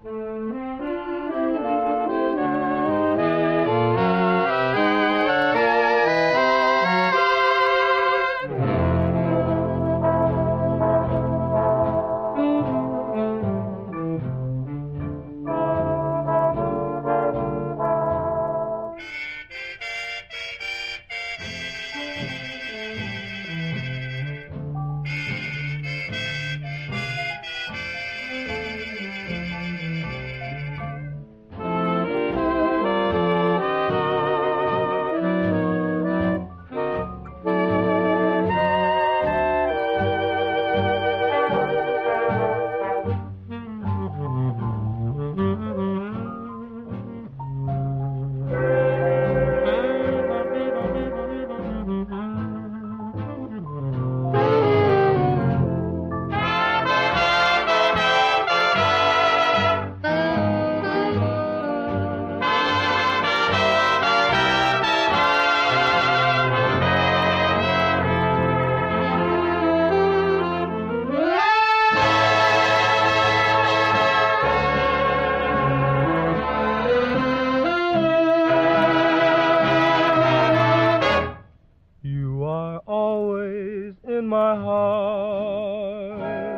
You are always in my heart,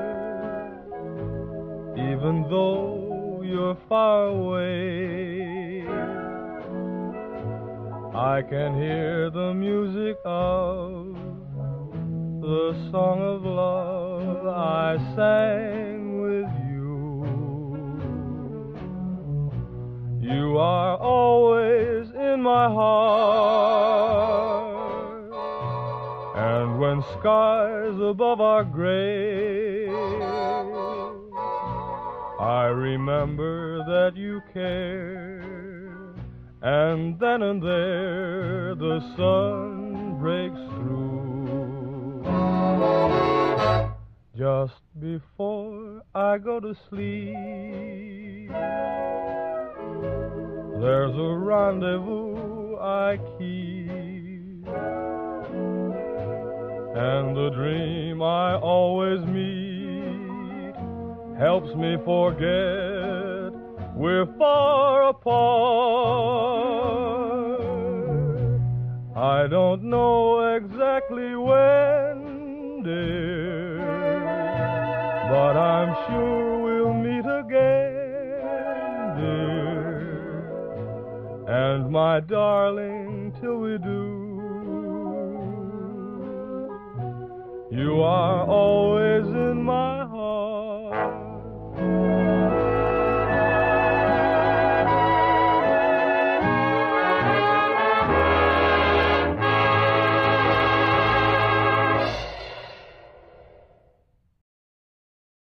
even though you're far away. I can hear the music of the song of love I sang with you. You are always in my heart, and when skies above are gray, I remember that you care. And then and there the sun breaks through. Just before I go to sleep, there's a rendezvous I keep, and the dream I always meet helps me forget we're far apart. I don't know exactly when, dear, but I'm sure we'll meet again, dear. And my darling, till we do, you are always in my